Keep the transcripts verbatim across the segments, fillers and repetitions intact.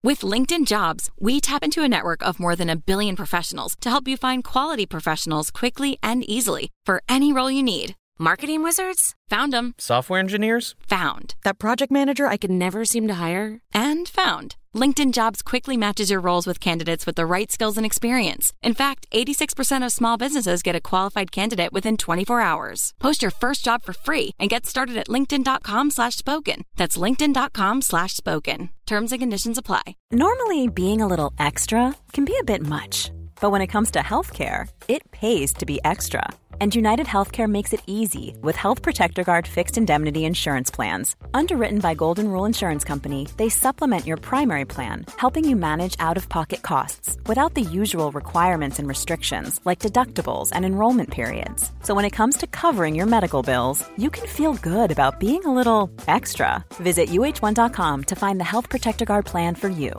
With LinkedIn Jobs, we tap into a network of more than a billion professionals to help you find quality professionals quickly and easily for any role you need. Marketing wizards? Found them. Software engineers? Found. That project manager I could never seem to hire? And found. LinkedIn Jobs quickly matches your roles with candidates with the right skills and experience. In fact, eighty-six percent of small businesses get a qualified candidate within twenty-four hours. Post your first job for free and get started at linkedin.com slash spoken. That's linkedin.com slash spoken. Terms and conditions apply. Normally, being a little extra can be a bit much. But when it comes to healthcare, it pays to be extra. And United Healthcare makes it easy with Health Protector Guard fixed indemnity insurance plans. Underwritten by Golden Rule Insurance Company, they supplement your primary plan, helping you manage out-of-pocket costs without the usual requirements and restrictions like deductibles and enrollment periods. So when it comes to covering your medical bills, you can feel good about being a little extra. Visit U H one dot com to find the Health Protector Guard plan for you.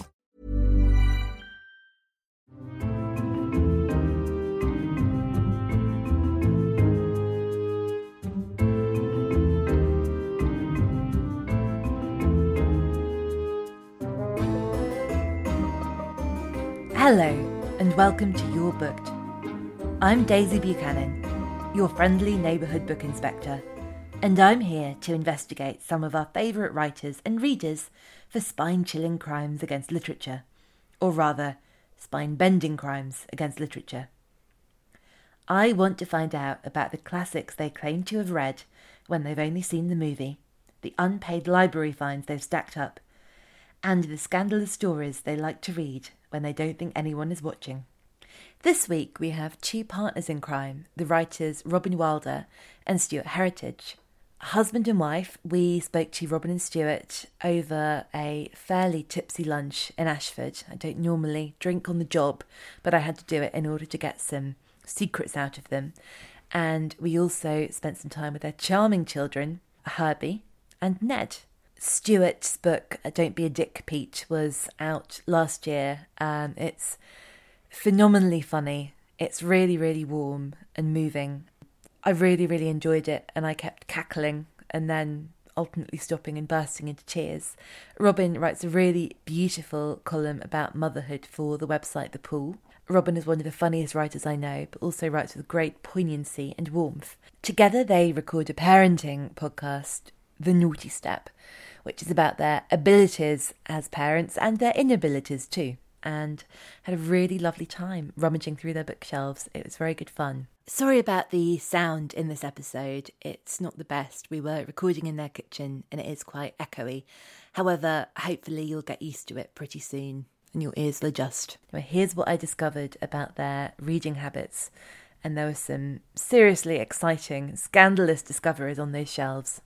Hello, and welcome to You're Booked. I'm Daisy Buchanan, your friendly neighbourhood book inspector, and I'm here to investigate some of our favourite writers and readers for spine-chilling crimes against literature, or rather, spine-bending crimes against literature. I want to find out about the classics they claim to have read when they've only seen the movie, the unpaid library fines they've stacked up, and the scandalous stories they like to read when they don't think anyone is watching. This week we have two partners in crime, the writers Robin Wilder and Stuart Heritage. Husband and wife, we spoke to Robin and Stuart over a fairly tipsy lunch in Ashford. I don't normally drink on the job, but I had to do it in order to get some secrets out of them. And we also spent some time with their charming children, Herbie and Ned. Stuart's book, Don't Be a Dick, Pete, was out last year. Um, it's phenomenally funny. It's really, really warm and moving. I really, really enjoyed it, and I kept cackling and then ultimately stopping and bursting into tears. Robin writes a really beautiful column about motherhood for the website The Pool. Robin is one of the funniest writers I know, but also writes with great poignancy and warmth. Together they record a parenting podcast, The Naughty Step, which is about their abilities as parents and their inabilities too, and had a really lovely time rummaging through their bookshelves. It was very good fun. Sorry about the sound in this episode. It's not the best. We were recording in their kitchen and it is quite echoey. However, hopefully you'll get used to it pretty soon and your ears will adjust. Now, here's what I discovered about their reading habits, and there were some seriously exciting, scandalous discoveries on those shelves.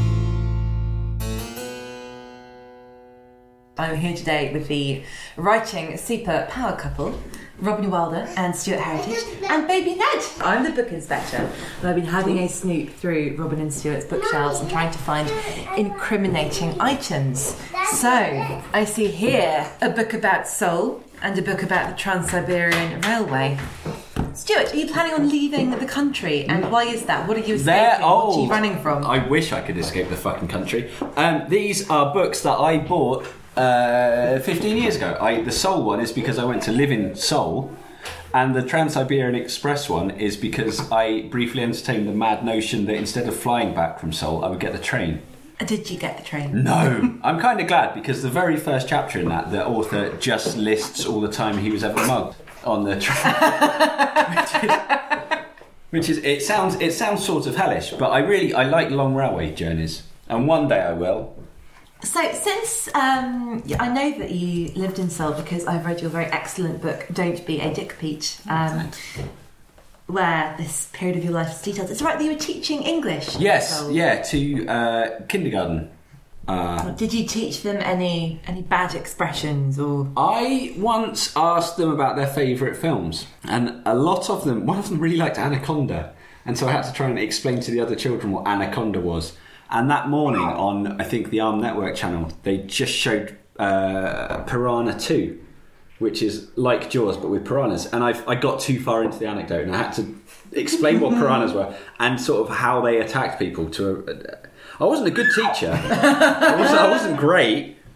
I'm here today with the writing super power couple, Robin Wilder and Stuart Heritage, and baby Ned. I'm the book inspector, and I've been having a snoop through Robin and Stuart's bookshelves and trying to find incriminating items. So, I see here a book about Seoul and a book about the Trans-Siberian Railway. Stuart, are you planning on leaving the country, and why is that? What are you escaping? They're old. What are you running from? I wish I could escape the fucking country. Um, these are books that I bought Uh, fifteen years ago. I, the Seoul one is because I went to live in Seoul, and the Trans-Siberian Express one is because I briefly entertained the mad notion that instead of flying back from Seoul, I would get the train. And did you get the train? No. I'm kind of glad, because the very first chapter in that, the author just lists all the time he was ever mugged on the train. which, is, which is, it sounds, it sounds sort of hellish, but I really, I like long railway journeys, and one day I will. So, since um, I know that you lived in Seoul because I've read your very excellent book, Don't Be a Dick, Pete, um, where this period of your life is detailed. It's right that you were teaching English. Yes, yeah, to uh, kindergarten. Uh, Did you teach them any any bad expressions or? I once asked them about their favourite films, and a lot of them, one of them really liked Anaconda, and so I had to try and explain to the other children what Anaconda was. And that morning on, I think, the Arm Network channel, they just showed uh, Piranha two, which is like Jaws, but with piranhas. And I've, I got too far into the anecdote, and I had to explain what piranhas were and sort of how they attacked people. To a, I wasn't a good teacher. I wasn't, I wasn't great.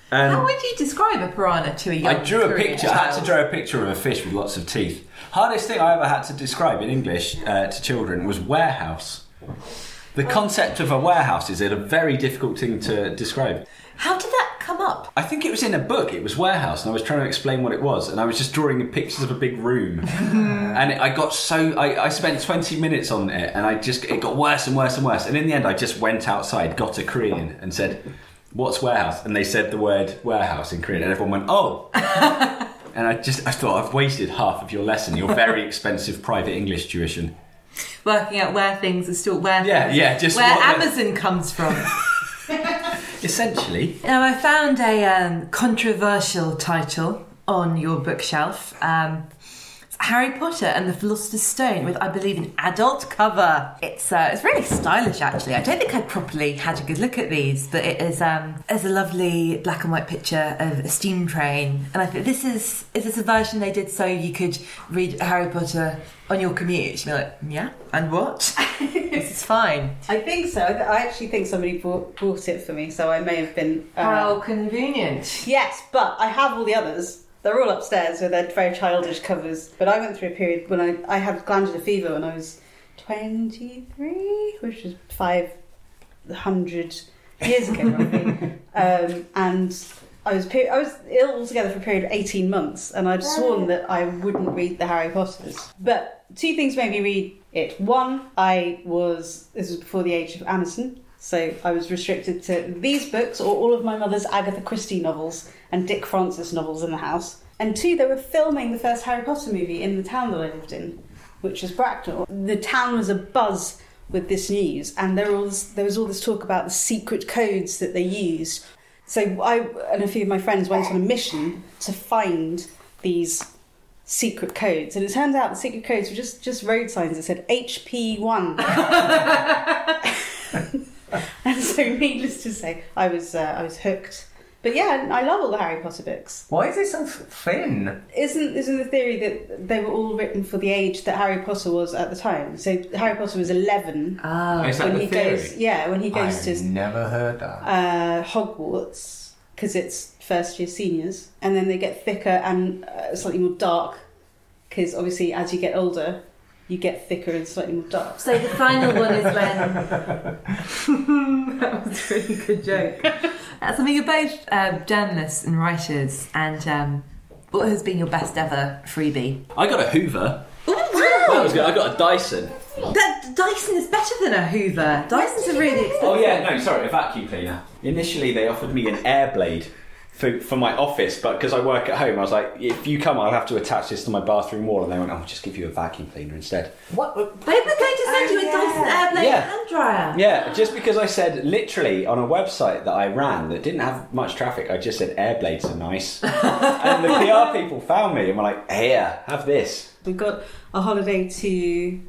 Um, How would you describe a piranha to a young I drew a Korean picture. child? I had to draw a picture of a fish with lots of teeth. Hardest thing I ever had to describe in English uh, to children was warehouse. The concept of a warehouse is a very difficult thing to describe. How did that come up? I think it was in a book. It was warehouse, and I was trying to explain what it was, and I was just drawing pictures of a big room, and I got so I, I spent twenty minutes on it, and I just it got worse and worse and worse, and in the end, I just went outside, got a Korean, and said, "What's warehouse?" And they said the word warehouse in Korean, and everyone went, "Oh." And I just I thought, I've wasted half of your lesson, your very expensive private English tuition. Working out where things are stored, where Yeah, yeah, just where what the- Amazon comes from. Essentially. Now, I found a um, controversial title on your bookshelf. Um, it's Harry Potter and the Philosopher's Stone, with, I believe, an adult cover. It's uh, it's really stylish, actually. I don't think I'd properly had a good look at these, but it is um, there's a lovely black and white picture of a steam train, and I think this is is this a version they did so you could read Harry Potter on your commute? You'd be like, yeah, and what? This is fine. I think so. I actually think somebody bought, bought it for me, so I may have been... Uh, How convenient. Yes, but I have all the others. They're all upstairs with their very childish covers. But I went through a period when I, I had glandular fever when I was twenty-three, which was five hundred years ago, roughly. um, and I was peri- I was ill altogether for a period of eighteen months, and I'd sworn that I wouldn't read the Harry Potters. But two things made me read it. One, I was, this was before the age of Amazon, so I was restricted to these books or all of my mother's Agatha Christie novels and Dick Francis novels in the house. And two, they were filming the first Harry Potter movie in the town that I lived in, which was Bracknell. The town was abuzz with this news, and there was, there was all this talk about the secret codes that they used. So I and a few of my friends went on a mission to find these secret codes, and it turns out the secret codes were just, just road signs that said H P one. And so, needless to say, I was uh, I was hooked. But yeah, I love all the Harry Potter books. Why is it so thin? Isn't isn't the theory that they were all written for the age that Harry Potter was at the time? So Harry Potter was eleven Ah. Is that when the he theory? goes. Yeah, when he goes I've to never heard that. uh, Hogwarts, because it's first year seniors, and then they get thicker and uh, slightly more dark, because obviously as you get older you get thicker and slightly more dark. So the final one is when... That was a really good joke. That's something you're both um, journalists and writers, and um, what has been your best ever freebie? I got a Hoover. Oh, That was wow! good. I got a Dyson. That Dyson is better than a Hoover. Dysons are really expensive. Oh yeah, no, sorry, a vacuum cleaner. Initially, they offered me an air blade for for my office, but because I work at home, I was like, if you come, I'll have to attach this to my bathroom wall. And they went, I'll just give you a vacuum cleaner instead. What? They were going to send you a Dyson Airblade Yeah. hand dryer. Yeah, just because I said literally on a website that I ran that didn't have much traffic, I just said air blades are nice, and the P R people found me and were like, here, have this. We got a holiday to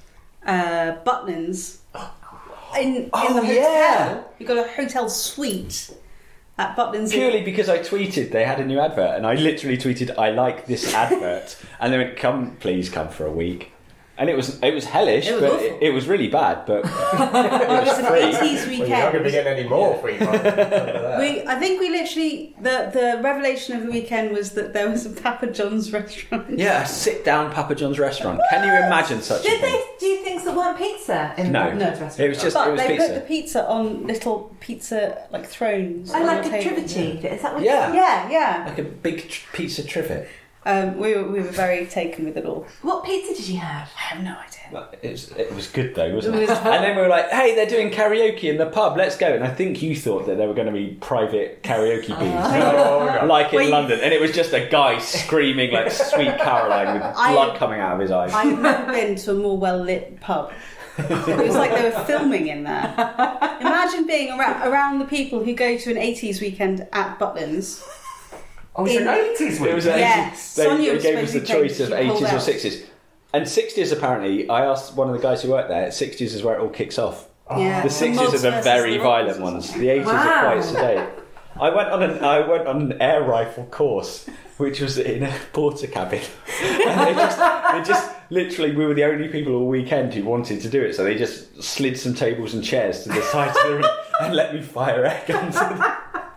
uh, Butlins in, in Oh, the hotel. yeah. We got a hotel suite at Butlins. Purely because I tweeted they had a new advert, and I literally tweeted, I like this advert, and they went, come, please come for a week. And it was it was hellish, It was but awful. it, it was really bad, but It was an free. eighties Well, you're not going to weekend. get any more free money. We, I think we literally, the, the revelation of the weekend was that there was a Papa John's restaurant. Yeah, a sit-down Papa John's restaurant. Can you imagine such a Did thing? they do things that weren't pizza in No. the No. restaurant? It was just But it was they pizza. put the pizza on little pizza, like, thrones. I on like the a table. trivity. Is that what Yeah. Yeah, yeah. Like a big tr- pizza trivet. Um, we, were, we were very taken with it all. What pizza did you have? I have no idea. It was, it was good though, wasn't It it? was fun. And then we were like, hey, they're doing karaoke in the pub, let's go. And I think you thought that there were going to be private karaoke booths. Oh, Like in Wait. London, and it was just a guy screaming like Sweet Caroline with I- blood coming out of his eyes. I've never been to a more well-lit pub. It was like they were filming in there. Imagine being around, around the people who go to an eighties weekend at Butlins. Oh, it's an In- eighties It was weekend. Yes. they, Sonia they was gave us the supposed to be choice of playing- she pulled eighties or out. sixties. And sixties apparently, I asked one of the guys who worked there, sixties is where it all kicks off. Yeah. The sixties mods are the versus very the violent rockers. ones. The eighties Wow. are quite sedate. I went on an I went on an air rifle course, which was in a porter cabin, and they just they just literally we were the only people all weekend who wanted to do it. So they just slid some tables and chairs to the side of the room and let me fire air guns. In.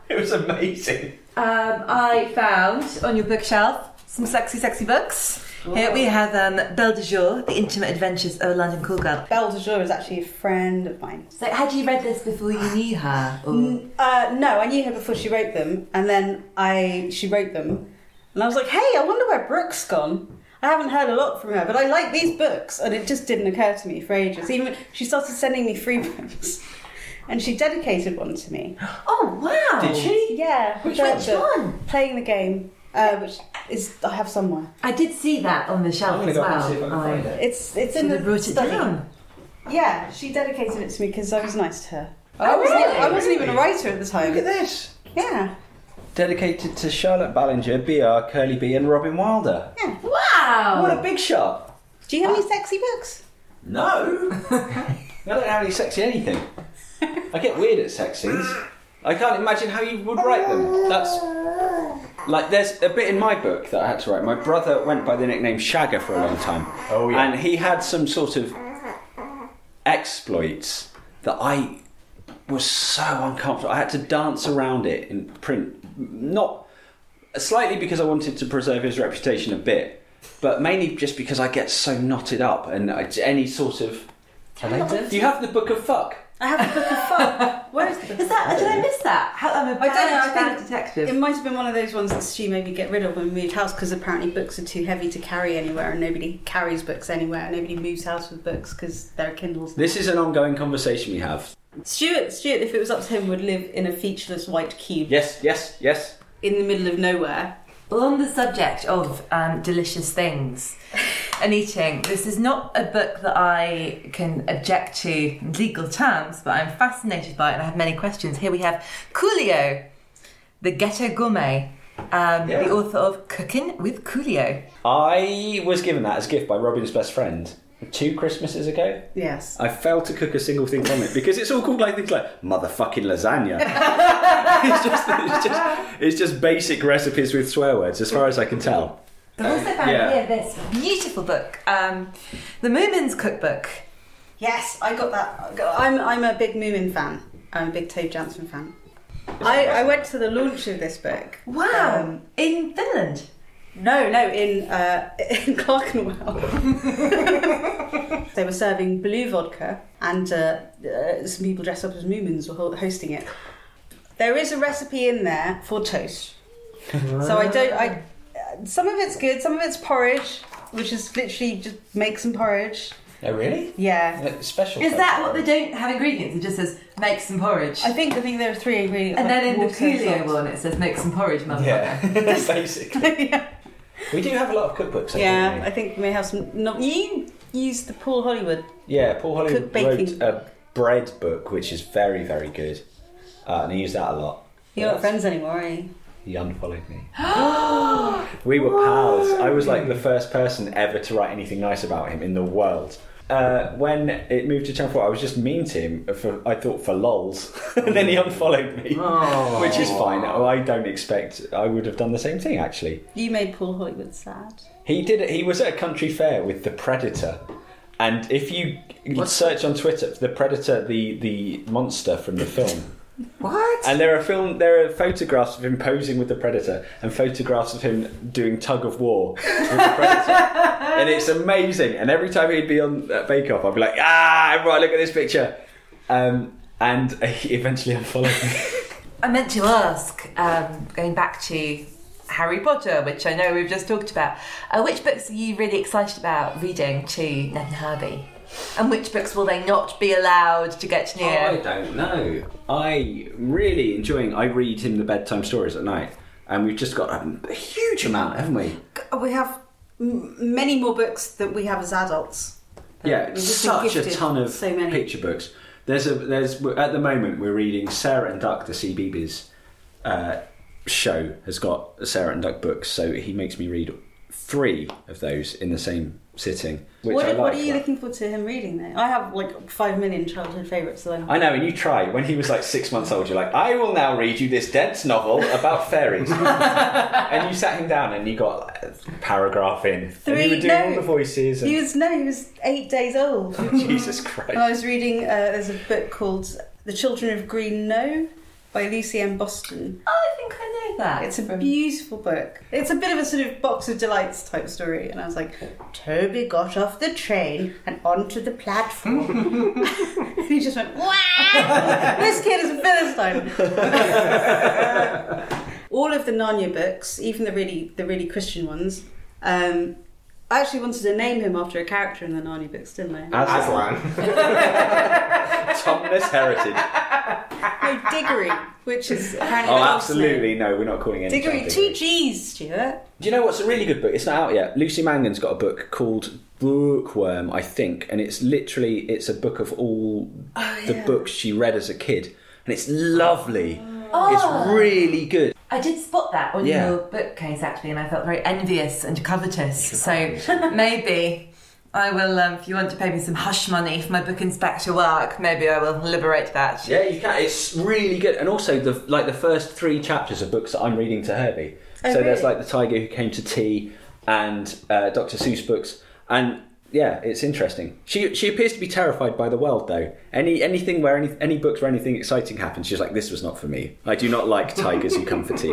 It was amazing. Um, I found on your bookshelf some sexy, sexy books. Here we have um, Belle de Jour, The Intimate Adventures of a London Cool Girl. Belle de Jour is actually a friend of mine. So had you read this before you knew her? Or? N- Uh, no, I knew her before she wrote them, and then I she wrote them, and I was like, hey, I wonder where Brooke's gone. I haven't heard a lot from her, but I like these books, and it just didn't occur to me for ages. Even when she started sending me free books, and she dedicated one to me. Oh, wow. Did she? Yeah. Which, the- which the- one? Playing the Game, uh, which is I have somewhere. I did see that on the shelf I'm gonna as go and well. see if I can find it. It's it's So in they the brought it study. down. Yeah, she dedicated it to me because I was nice to her. Oh, I wasn't, really? I wasn't even a writer at the time. Look at this. Yeah. Dedicated to Charlotte Ballinger, B R, Curly B and Robin Wilder. Wow. What a big shot. Do you have any sexy books? No. I don't have any sexy anything. I get weird at sex scenes. I can't imagine how you would write them. That's... Like, there's a bit in my book that I had to write. My brother went by the nickname Shagger for a long time. Oh, yeah. And he had some sort of exploits that I was so uncomfortable. I had to dance around it in print. Not... Slightly because I wanted to preserve his reputation a bit, but mainly just because I get so knotted up and I- any sort of... Do you have the Book of Fuck? I have a book of fun. Where is the book Is of that? fun? Did I miss that? How, I'm a I bad, don't know, I bad think detective. It might have been one of those ones that Stu made me get rid of when we moved house because apparently books are too heavy to carry anywhere and nobody carries books anywhere and nobody moves house with books because they're Kindles. This is an ongoing conversation we have. Stuart, Stuart, if it was up to him, would live in a featureless white cube Yes, yes, yes. in the middle of nowhere. Well, on the subject of um, delicious things and eating, this is not a book that I can object to in legal terms, but I'm fascinated by it and I have many questions. Here we have Coolio, the Ghetto Gourmet, um, Yeah. the author of Cooking with Coolio. I was given that as a gift by Robin's best friend two Christmases ago. Yes. I failed to cook a single thing from it because it's all called like things like motherfucking lasagna. it's, just, it's, just, it's just basic recipes with swear words, as far as I can tell. I've also found Yeah. here this beautiful book, um, The Moomin's Cookbook. Yes, I got that. I got- I'm I'm a big Moomin fan. I'm a big Tove Jansson fan. I, I went to the launch of this book. Wow, Um, in Finland. No, no, in uh, in Clerkenwell. They were serving blue vodka, and uh, uh, some people dressed up as Moomins were ho- hosting it. There is a recipe in there for toast, so I don't. I uh, some of it's good, some of it's porridge, which is literally just make some porridge. Oh, really? Yeah, Like special. Is that what they don't have ingredients? It just says make some porridge. I think I think there are three ingredients. And like then in the water and Coolio salt. one it says make some porridge, motherfucker. Yeah, basically. Yeah. We do have a lot of cookbooks, I Yeah, think. I think we may have some. No, you used the Paul Hollywood. Yeah, Paul Hollywood Cook baking. wrote a bread book, which is very, very good. Uh, and I use that a lot. You're not friends anymore, are you? He unfollowed me. We were pals. I was like the first person ever to write anything nice about him in the world. Uh, when it moved to Channel four, I was just mean to him, for I thought for lols, and then he unfollowed me, Oh. which is fine. I don't expect I would have done the same thing, actually. You made Paul Hollywood sad. He did it. He was at a country fair with the Predator, and if you search on Twitter, the Predator, the the monster from the film. What? And there are film, there are photographs of him posing with the Predator, and photographs of him doing tug of war with the Predator, and it's amazing. And every time he'd be on uh, Bake Off, I'd be like, "Ah, everyone, look at this picture!" Um, and he eventually unfollowed me. I meant to ask, um, going back to Harry Potter, which I know we've just talked about, uh, which books are you really excited about reading to Ned and Herbie? And which books will they not be allowed to get near? I don't know. I'm really enjoying. I read him the bedtime stories at night, and we've just got a, a huge amount, haven't we? We have m- many more books that we have as adults. Yeah, We've just been such a gifted ton of so many. picture books. There's a there's at the moment we're reading Sarah and Duck, the C B B S uh, show has got Sarah and Duck books, so he makes me read three of those in the same sitting. Which What, I like what are you that. looking forward to him reading though? I have like five million childhood favourites. So I'm... I know, and you try. When he was like six months old, you're like, I will now read you this dense novel about fairies. And you sat him down and you got like, a paragraph in. and Three- you were doing no. all the voices. And... He was no, he was eight days old. Jesus Christ. And I was reading. Uh, there's a book called The Children of Green No, by Lucy M. Boston. I think I know that. It's a beautiful book. It's a bit of a sort of box of delights type story. And I was like, Toby got off the train and onto the platform. And he just went, wow! This kid is a Philistine. All of the Narnia books, even the really the really Christian ones, um, I actually wanted to name him after a character in the Narnia books, didn't I? Aslan. Thomas Heritage. No, Diggory, which is apparently Oh, the dog's absolutely. name. No, we're not calling any Diggory, child two G's, Stuart. Do you know what's a really good book? It's not out yet. Lucy Mangan's got a book called Bookworm, I think, and it's literally it's a book of all Oh, the yeah. books she read as a kid, and it's lovely. Oh. It's really good. I did spot that on Yeah. your bookcase actually, and I felt very envious and covetous. So maybe I will, um, if you want to pay me some hush money for my book inspector work, maybe I will liberate that. Yeah, you can. It's really good, and also the like the first three chapters are books that I'm reading to Herbie. Oh, so there's really? like The Tiger Who Came to Tea and uh, Doctor Seuss books, and yeah, it's interesting. She she appears to be terrified by the world though. Any anything where any any books where anything exciting happens, she's like, this was not for me. I do not like tigers who come for tea.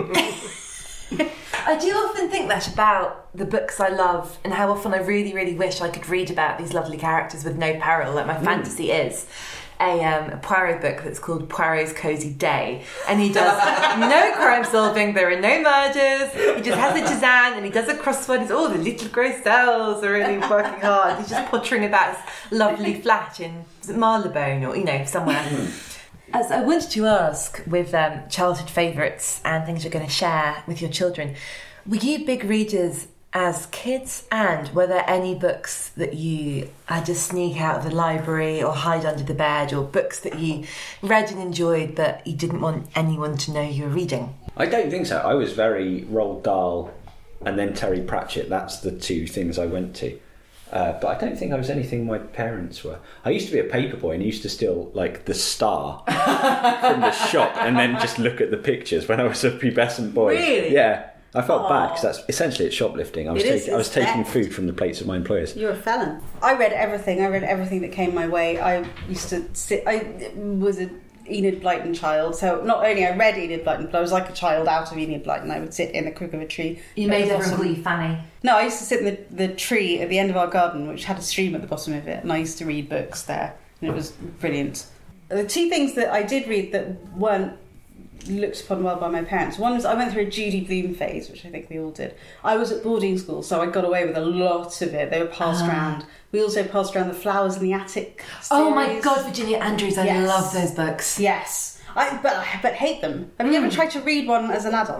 I do often think that about the books I love and how often I really, really wish I could read about these lovely characters with no peril, like my fantasy is. A, um, a Poirot book that's called Poirot's Cozy Day, and he does no crime solving, there are no murders, he just has a Jazan and he does a crossword. It's all the little grey cells are really working hard. He's just pottering about his lovely flat in is it Marylebone or, you know, somewhere. As I wanted to ask, with um, childhood favourites and things you're going to share with your children, were you big readers as kids, and were there any books that you had to sneak out of the library or hide under the bed, or books that you read and enjoyed but you didn't want anyone to know you were reading? I don't think so. I was very Roald Dahl and then Terry Pratchett. That's the two things I went to. Uh, but I don't think I was anything my parents were. I used to be a paperboy and used to steal like the Star from the shop and then just look at the pictures when I was a pubescent boy. Really? Yeah. I felt Aww. bad because that's essentially it's shoplifting. I was, It is, taking, I was it's taking theft. food from the plates of my employers. You're a felon. I read everything. I read everything that came my way. I used to sit. I was a Enid Blyton child, so not only I read Enid Blyton, but I was like a child out of Enid Blyton. I would sit in the crook of a tree. You It made was everyone awesome. call you Fanny. No, I used to sit in the, the tree at the end of our garden, which had a stream at the bottom of it, and I used to read books there, and it was brilliant. The two things that I did read that weren't looked upon well by my parents. One was I went through a Judy Blume phase, which I think we all did. I was at boarding school, so I got away with a lot of it. They were passed Ah. around. We also passed around the Flowers in the Attic series. Oh my God, Virginia Andrews, I Yes. love those books. Yes. I, but, but hate them. Have you ever tried to read one as an adult?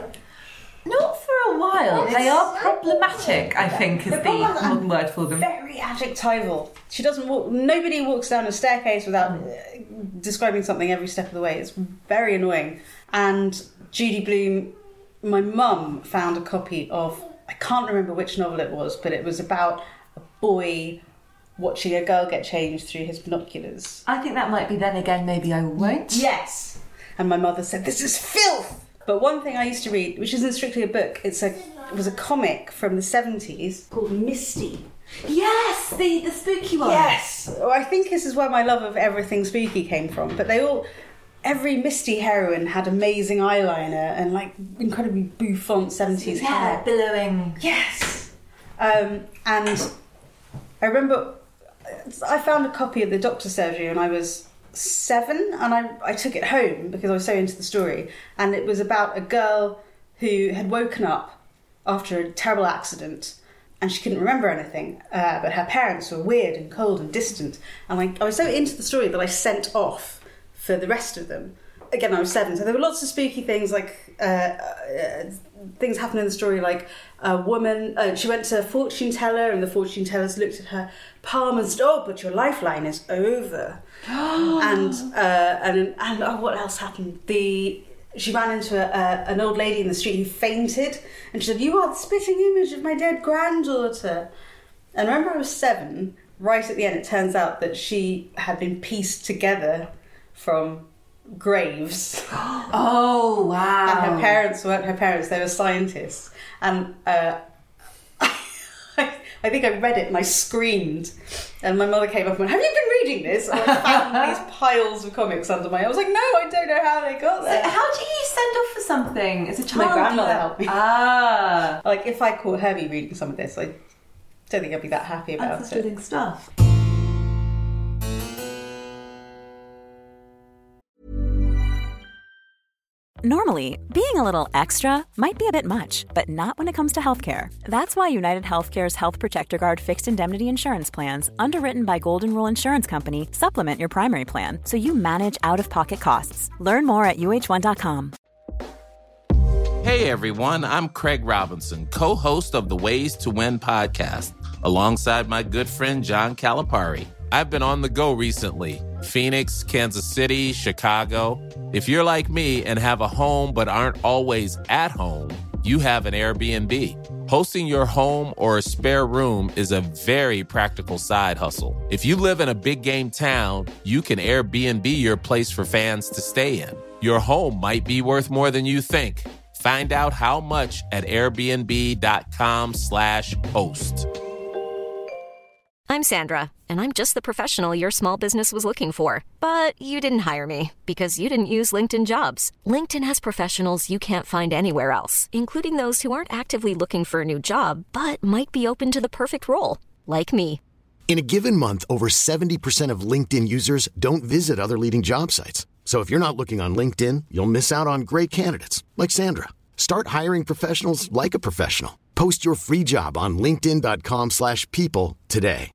Not for a while. They are problematic, I think, is the problem- modern word for them. Very adjectival. She doesn't walk. Nobody walks down a staircase without uh, describing something every step of the way. It's very annoying. And Judy Blume, my mum found a copy of. I can't remember which novel it was, but it was about a boy watching a girl get changed through his binoculars. I think that might be Then Again, Maybe I Won't. Yes. And my mother said, "This is filth." But one thing I used to read, which isn't strictly a book, it's a it was a comic from the seventies called Misty. Yes, the, the spooky one. Yes. Well, I think this is where my love of everything spooky came from. But they all, every Misty heroine had amazing eyeliner and like incredibly bouffant seventies Yeah, hair. billowing. Yes. Um, and I remember I found a copy of the Doctor Surgery when I was seven, and I, I took it home because I was so into the story. And it was about a girl who had woken up after a terrible accident and she couldn't remember anything, uh, but her parents were weird and cold and distant. And I, I was so into the story that I sent off for the rest of them. Again, I was seven, so there were lots of spooky things, like uh, uh, things happened in the story, like a woman, uh, she went to a fortune teller and the fortune tellers looked at her palm and said, "Oh, but your lifeline is over." and uh, and and oh, what else happened? The she ran into a, a, an old lady in the street who fainted, and she said, "You are the spitting image of my dead granddaughter." And remember, I was seven. Right at the end, it turns out that she had been pieced together from graves. Oh, wow. And her parents weren't her parents, they were scientists. And uh, I think I read it and I screamed. And my mother came up and went, "Have you been reading this, and I found these piles of comics under my... I was like, no, I don't know how they got there. So how do you send off for something as a child? My grandmother Yeah. helped me. Ah. Like, if I caught Herbie reading some of this, I don't think I'd be that happy about That's it. thrilling stuff. Normally, being a little extra might be a bit much, but not when it comes to healthcare. That's why United Healthcare's Health Protector Guard fixed indemnity insurance plans, underwritten by Golden Rule Insurance Company, supplement your primary plan so you manage out-of-pocket costs. Learn more at U H one dot com. Hey everyone, I'm Craig Robinson, co-host of the Ways to Win podcast, alongside my good friend John Calipari. I've been on the go recently. Phoenix, Kansas City, Chicago. If you're like me and have a home but aren't always at home, you have an Airbnb. Hosting your home or a spare room is a very practical side hustle. If you live in a big game town, you can Airbnb your place for fans to stay in. Your home might be worth more than you think. Find out how much at airbnb.com slash host. I'm Sandra, and I'm just the professional your small business was looking for. But you didn't hire me because you didn't use LinkedIn Jobs. LinkedIn has professionals you can't find anywhere else, including those who aren't actively looking for a new job, but might be open to the perfect role, like me. In a given month, over seventy percent of LinkedIn users don't visit other leading job sites. So if you're not looking on LinkedIn, you'll miss out on great candidates like Sandra. Start hiring professionals like a professional. Post your free job on linkedin.com slash people today.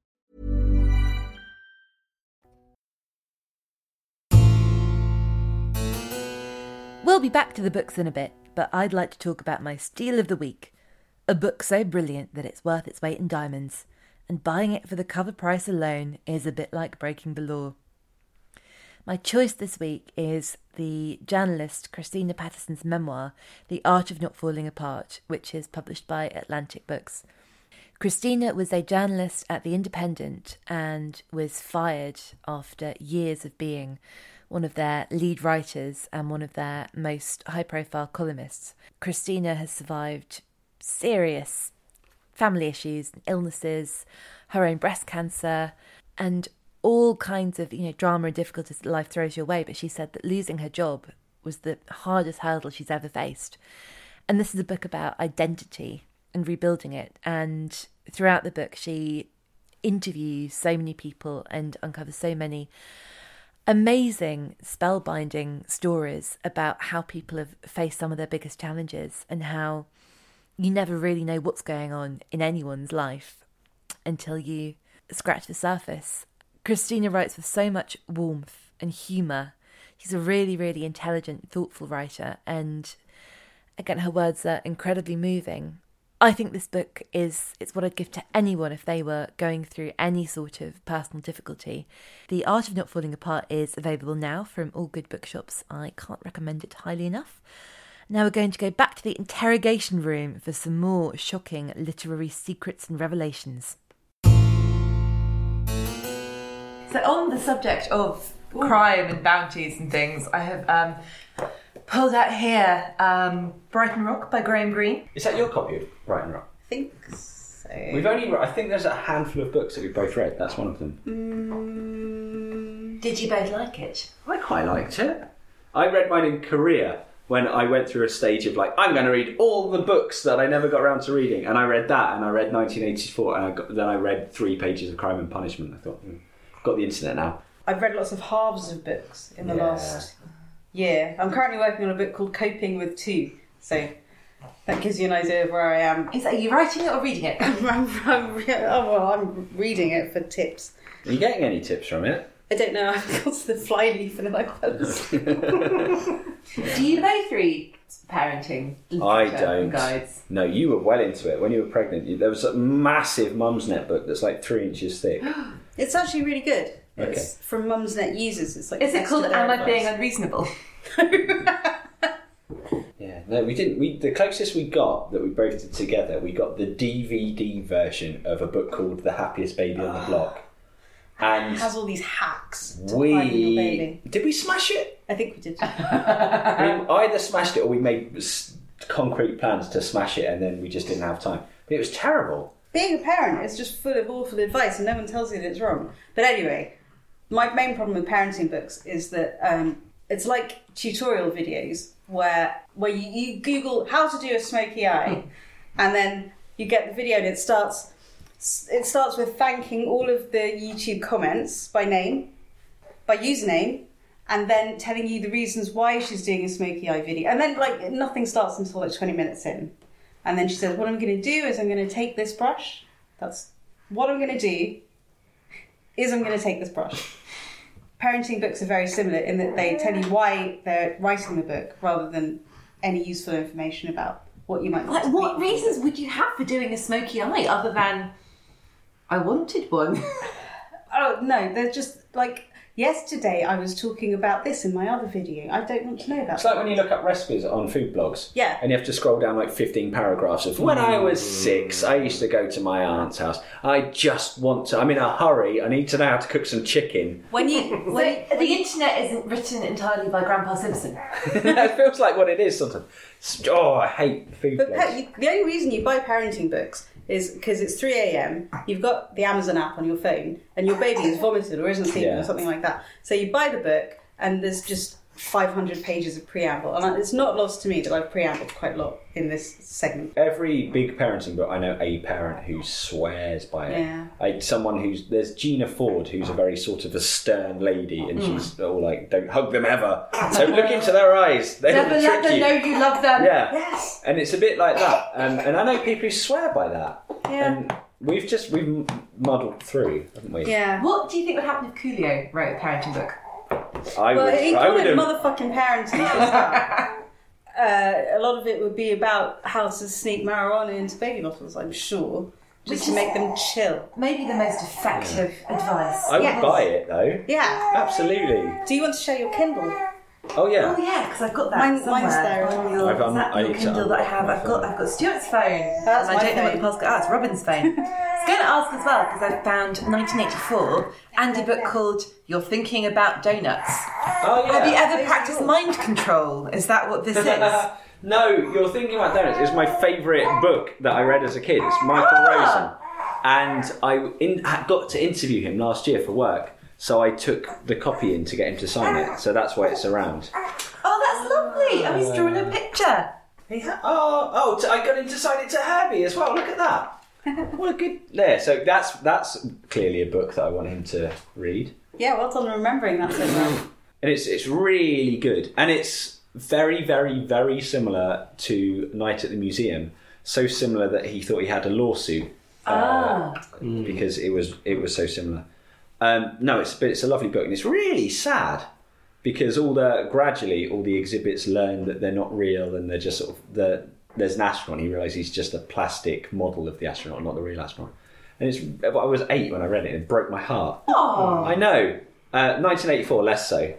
We'll be back to the books in a bit, but I'd like to talk about my steal of the week. A book so brilliant that it's worth its weight in diamonds, and buying it for the cover price alone is a bit like breaking the law. My choice this week is the journalist Christina Patterson's memoir, The Art of Not Falling Apart, which is published by Atlantic Books. Christina was a journalist at The Independent and was fired after years of being one of their lead writers and one of their most high-profile columnists. Christina has survived serious family issues, illnesses, her own breast cancer, and all kinds of, you know, drama and difficulties that life throws your way. But she said that losing her job was the hardest hurdle she's ever faced. And this is a book about identity and rebuilding it. And throughout the book, she interviews so many people and uncovers so many amazing, spellbinding stories about how people have faced some of their biggest challenges and how you never really know what's going on in anyone's life until you scratch the surface. Christina writes with so much warmth and humour. She's a really, really intelligent, thoughtful writer, and again, her words are incredibly moving. I think this book is it's what I'd give to anyone if they were going through any sort of personal difficulty. The Art of Not Falling Apart is available now from all good bookshops. I can't recommend it highly enough. Now we're going to go back to the interrogation room for some more shocking literary secrets and revelations. So on the subject of crime and bounties and things, I have um, pulled out here um, Brighton Rock by Graham Greene. Is that your copy of Brighton Rock? I think so. We've only, I think there's a handful of books that we've both read. That's one of them. Mm. Did you both like it? I quite liked it. I read mine in Korea when I went through a stage of like, I'm going to read all the books that I never got around to reading. And I read that, and I read nineteen eighty-four, and I got, then I read three pages of Crime and Punishment. I thought, mm, got the internet now. I've read lots of halves of books in the Yeah. last year. I'm currently working on a book called Coping with Two, so that gives you an idea of where I am. Is that, are you writing it or reading it? I'm, I'm, I'm, oh, well, I'm reading it for tips. Are you getting any tips from it? I don't know, I've got to the flyleaf and then I fell asleep. Do you both read parenting I literature don't. and guides? No, you were well into it. When you were pregnant, you, there was a massive Mumsnet book that's like three inches thick. It's actually really good. Okay. It's from Mumsnet users. It's like Is it called best of their Am I advice. Being Unreasonable? Yeah, no, we didn't. We the closest we got that we both did together, we got the D V D version of a book called The Happiest Baby on the Block, and It has all these hacks to find your we baby. did we smash it? I think we did. We either smashed it or we made s- concrete plans to smash it, and then we just didn't have time. But it was terrible. Being a parent is just full of awful advice and no one tells you that it's wrong. But anyway, my main problem with parenting books is that um, it's like tutorial videos where where you, you Google how to do a smoky eye, and then you get the video and it starts it starts with thanking all of the YouTube comments by name, by username, and then telling you the reasons why she's doing a smoky eye video, and then like nothing starts until like twenty minutes in, and then she says, "What I'm going to do is I'm going to take this brush. That's what I'm going to do." Is I'm going to take this brush. Parenting books are very similar in that they tell you why they're writing the book rather than any useful information about what you might want Like, to what read. reasons would you have for doing a smoky eye other than I wanted one? Oh, no, they're just like, yesterday I was talking about this in my other video. I don't want to know about It's like when you look up recipes on food blogs. Yeah. And you have to scroll down like fifteen paragraphs of, when I was six, I used to go to my aunt's house. I just want to, I'm in a hurry, I need to know how to cook some chicken. When you... When, So, the internet isn't written entirely by Grandpa Simpson. It feels like what it is sometimes. Oh, I hate food But blogs. pa- you, the only reason you buy parenting books is because it's three a.m, you've got the Amazon app on your phone, and your baby has vomited or isn't sleeping Yeah. or something like that. So you buy the book, and there's just five hundred pages of preamble. And it's not lost to me that I've preambled quite a lot in this segment. Every big parenting book, I know a parent who swears by it. Yeah. I, someone who's, there's Gina Ford, who's a very sort of a stern lady, and Mm. she's all like, don't hug them ever. So look into their eyes. They Never will let trick them you. know you love them. Yeah. Yes. And it's a bit like that. Um, and I know people who swear by that. Yeah. And we've just, we've m- muddled through, haven't we? Yeah. What do you think would happen if Coolio wrote a parenting book? I Well, would, he I called would it have... motherfucking parenting. uh, a lot of it would be about how to sneak marijuana into baby bottles, I'm sure, just Which to is- make them chill. Maybe the most effective advice. I would Yes. buy it, though. Yeah. Absolutely. Do you want to share your Kindle? Oh, yeah. Oh yeah, because I've got that Mine- somewhere. mine's there as on well. your, I've, um, is that I your need to Kindle that I have? unlock I've my got phone. I've got Stuart's phone. That's and my I don't know what the phone. podcast. Ah, it's Robin's phone. I was going to ask as well because I found nineteen eighty-four and a book called "You're Thinking About Donuts." Oh, yeah. Have you ever practiced mind control? Is that what this is? No, You're Thinking About Donuts is my favourite book that I read as a kid. It's Michael Ah. Rosen. And I in, I got to interview him last year for work, so I took the copy in to get him to sign it. So that's why it's around. Oh, that's lovely. Oh, he's drawn a picture. Yeah. Oh, oh! T- I got him to sign it to Herbie as well. Look at that. What a good there. So that's that's clearly a book that I want him to read, Yeah, well done remembering that so well. and it's it's really good, and it's very very very similar to Night at the Museum. So similar that he thought he had a lawsuit uh, because it was it was so similar. Um, no, it's but it's a lovely book, and it's really sad. Because all the gradually all the exhibits learn that they're not real and they're just sort of the there's an astronaut. And he realises he's just a plastic model of the astronaut, not the real astronaut. And it's I was eight when I read it. And it broke my heart. Oh. I know. Uh, nineteen eighty-four, less so.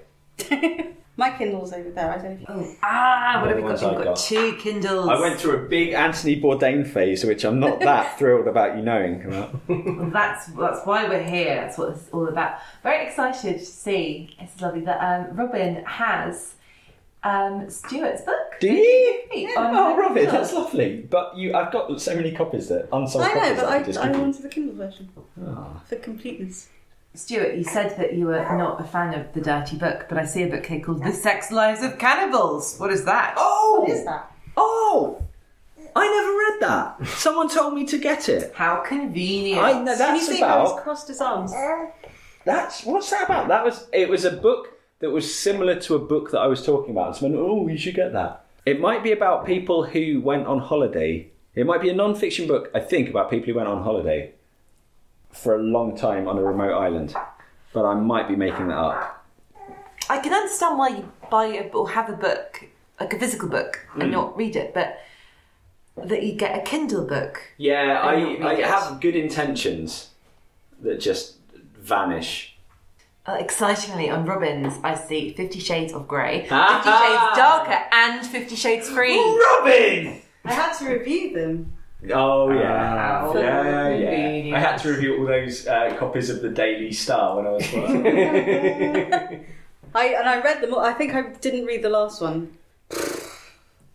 My Kindle's over there. I don't know if you Oh. Ah, what have we The got? ones We've I've got got. two Kindles. I went through a big Anthony Bourdain phase, which I'm not that thrilled about you knowing about. Well, that's that's why we're here. That's what it's all about. Very excited to see. It's lovely that um, Robin has um, Stuart's book. Do you? On Oh, her Robin, Kindle. that's lovely. But you, I've got so many copies that unsold I know, copies but that I just I, I give you. wanted the Kindle version Ah. for completeness. Stuart, you said that you were not a fan of the dirty book, but I see a book here called The Sex Lives of Cannibals. What is that? Oh! What is that? Oh! I never read that. Someone told me to get it. How convenient. I know Can you that's see how he's about. crossed his arms? That's what's that about? That was it. Was a book that was similar to a book that I was talking about. Someone, oh, you should get that. It might be about people who went on holiday. It might be a non-fiction book, I think, about people who went on holiday for a long time on a remote island. But I might be making that up. I can understand why you buy a, or have a book, like a physical book, and not read it, but that you get a Kindle book. Yeah, I I, don't read I it. have good intentions that just vanish. Uh, excitingly, on Robin's, I see Fifty Shades of Grey, Fifty Ah! Shades Darker, and Fifty Shades Free. Robin! I had to review them. Oh yeah, How yeah, yeah. convenient. I had to review all those uh, copies of the Daily Star when I was working. I and I read them all. I think I didn't read the last one. I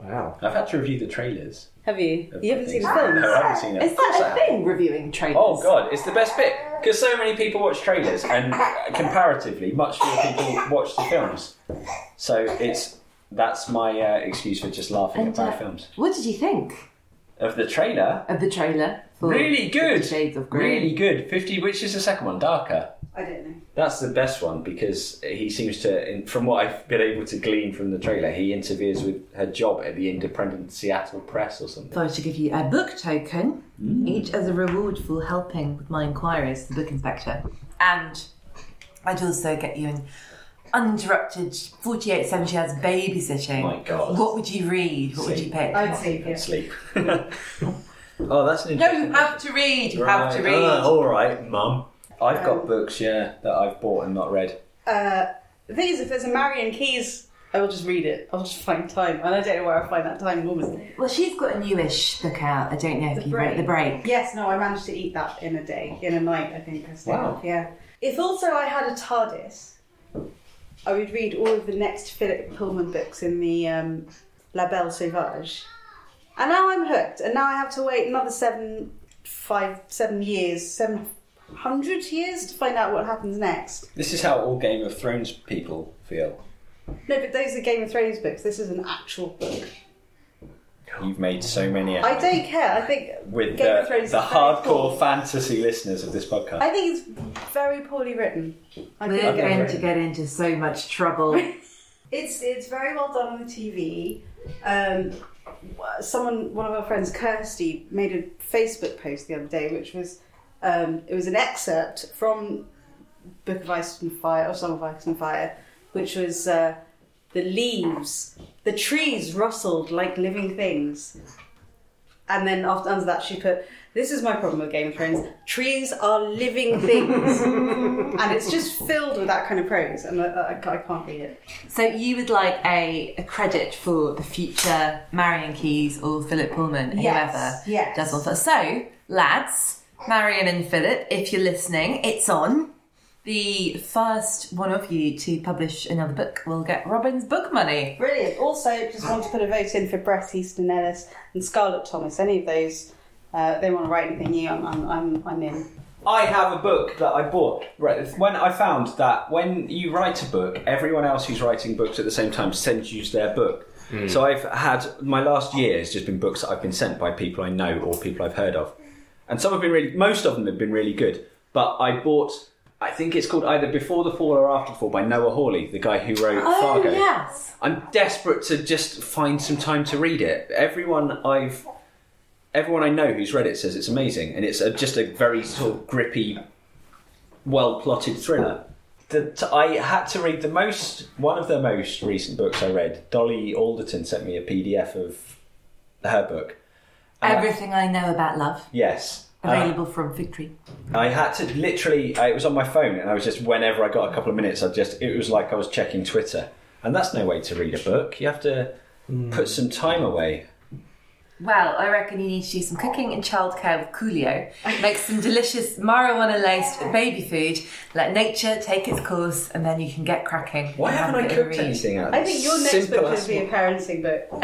Wow. I've had to review the trailers. Have you? of You haven't the seen things. the films? No, I haven't seen it. Is Of course I that a haven't. thing, reviewing trailers? Oh god, it's the best bit because so many people watch trailers, and comparatively, much fewer people watch the films. So it's that's my uh, excuse for just laughing And, at bad uh, films. What did you think Of the trailer, of the trailer? For really good, Fifty Shades of Grey? really good. Fifty, which is the second one, Darker. I don't know. That's the best one because he seems to, in- from what I've been able to glean from the trailer, he interferes with her job at the Independent Seattle Press or something. Thought I should give you a book token, Mm. each as a reward for helping with my inquiries, the book inspector. And I'd also get you an uninterrupted forty-eight seventy hours babysitting. My God. What would you read? What would you pick? I'd sleep, yeah. Sleep. Oh, that's an No, interesting. you have to read. You Right. have to read. Ah, all right, Mum. I've got Um, books, yeah, that I've bought and not read. Uh, the thing is, if there's a Marion Keyes, I will just read it. I'll just find time. And I don't know where I find that time normally. Well, she's got a newish book out. I don't know if you've read The Break. Yes, no, I managed to eat that in a day, in a night, I think. I stayed Wow. up, yeah. If also I had a TARDIS, I would read all of the next Philip Pullman books in the um, La Belle Sauvage. And now I'm hooked. And now I have to wait another seven, five, seven years, seven hundred years to find out what happens next. This is how all Game of Thrones people feel. No, but those are Game of Thrones books. This is an actual book. You've made so many. I don't care. I think With Game the, of Thrones the is very hardcore cool. fantasy listeners of this podcast. I think it's very poorly written. I We're think going it's- to get into so much trouble. It's it's very well done on the T V. Um, someone, one of our friends, Kirsty, made a Facebook post the other day, which was um, it was an excerpt from Book of Ice and Fire or Song of Ice and Fire, which was uh, the leaves, the trees rustled like living things, and then after under that she put, "This is my problem with Game of Thrones. Trees are living things," and it's just filled with that kind of prose, and I, I, I can't read it. So you would like a, a credit for the future Marion Keyes or Philip Pullman, Yes, whoever yes. does one first. So, lads, Marion and Philip, if you're listening, it's on. The first one of you to publish another book will get Robin's book money. Brilliant. Also, just want to put a vote in for Brett Easton Ellis and Scarlett Thomas. Any of those, uh, they want to write anything new, I'm, I'm, I'm, I'm in. I have a book that I bought. Right, when I found that when you write a book, everyone else who's writing books at the same time sends you their book. Mm. So I've had my last year has just been books that I've been sent by people I know or people I've heard of, and some have been really. Most of them have been really good. But I bought. I think it's called either Before the Fall or After the Fall by Noah Hawley, the guy who wrote Oh, Fargo. yes. I'm desperate to just find some time to read it. Everyone I've, everyone I know who's read it says it's amazing, and it's a, just a very sort of grippy, well-plotted thriller. The, t- I had to read the most, one of the most recent books I read. Dolly Alderton sent me a P D F of her book. And I- Everything I Know About Love, yes. available from Fig Tree. I had to literally, I, it was on my phone, and I was just, whenever I got a couple of minutes, I just, it was like I was checking Twitter. And that's no way to read a book. You have to put some time away. Well, I reckon you need to do some cooking and childcare with Coolio. Make some delicious marijuana-laced baby food. Let nature take its course, and then you can get cracking. Why and have haven't a I bit of a cooked read. anything out of I this? think your next Simple book as should be a what- parenting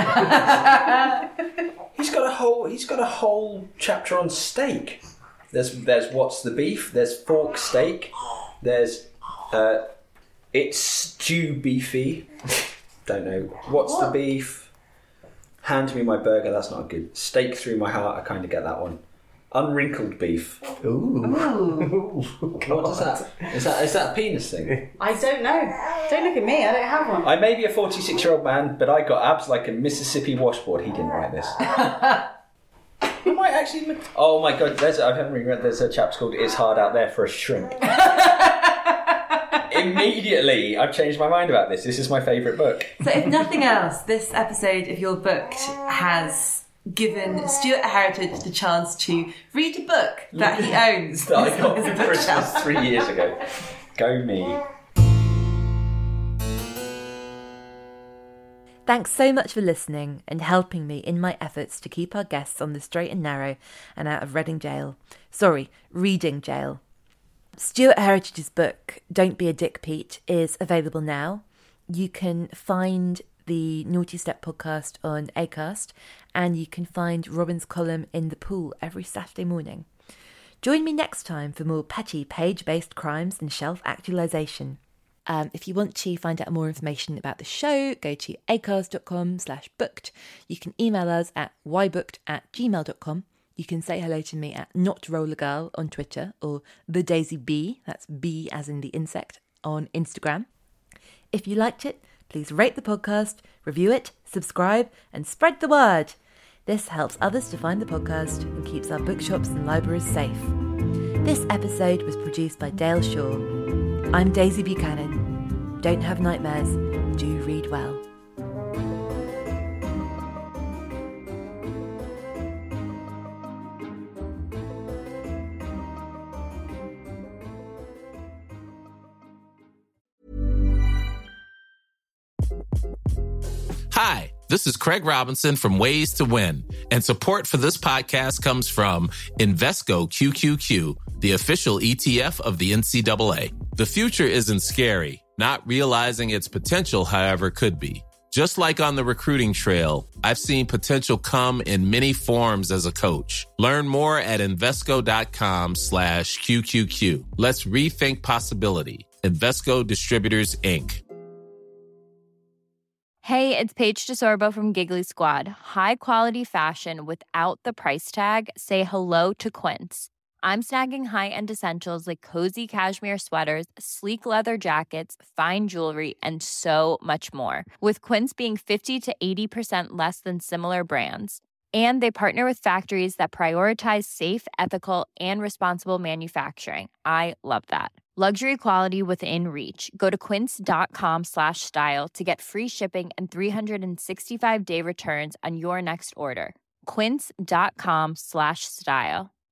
book. He's got a whole. He's got a whole chapter on steak. There's there's what's the beef. There's fork steak. There's uh, it's stew beefy. Don't know what's the beef. Hand me my burger. That's not good. Steak through my heart. I kind of get that one. Unwrinkled beef. Ooh. Ooh. What is that? Is that is that a penis thing? I don't know. Don't look at me. I don't have one. I may be a forty-six-year-old man, but I got abs like a Mississippi washboard. He didn't write this. I might actually. Oh my god! There's I haven't really read. There's a chapter called "It's Hard Out There for a Shrimp." Immediately, I've changed my mind about this. This is my favourite book. So if nothing else, this episode of Your Booked has given Stuart Heritage the chance to read a book that he owns. That I got As a for book Christmas shelf. three years ago. Go me. Thanks so much for listening and helping me in my efforts to keep our guests on the straight and narrow and out of Reading Jail. Sorry, Reading Jail. Stuart Heritage's book, Don't Be a Dick Pete, is available now. You can find the Naughty Step podcast on Acast, and you can find Robin's column in The Pool every Saturday morning. Join me next time for more petty page-based crimes and shelf actualisation. Um, if you want to find out more information about the show, go to acast.com slash booked. You can email us at whybooked at gmail dot com. You can say hello to me at notrollergirl on Twitter, or the Daisy Bee, that's bee as in the insect, on Instagram. If you liked it, please rate the podcast, review it, subscribe, and spread the word. This helps others to find the podcast and keeps our bookshops and libraries safe. This episode was produced by Dale Shaw. I'm Daisy Buchanan. Don't have nightmares. Do read well. Hi, this is Craig Robinson from Ways to Win, and support for this podcast comes from Invesco Q Q Q, the official E T F of the N C double A. The future isn't scary. Not realizing its potential, however, could be. Just like on the recruiting trail, I've seen potential come in many forms as a coach. Learn more at Invesco.com slash QQQ. Let's rethink possibility. Invesco Distributors, Incorporated. Hey, it's Paige DeSorbo from Giggly Squad. High quality fashion without the price tag. Say hello to Quince. I'm snagging high-end essentials like cozy cashmere sweaters, sleek leather jackets, fine jewelry, and so much more. With Quince being fifty to eighty percent less than similar brands. And they partner with factories that prioritize safe, ethical, and responsible manufacturing. I love that. Luxury quality within reach. Go to quince.com slash style to get free shipping and three sixty-five day returns on your next order. Quince.com slash style.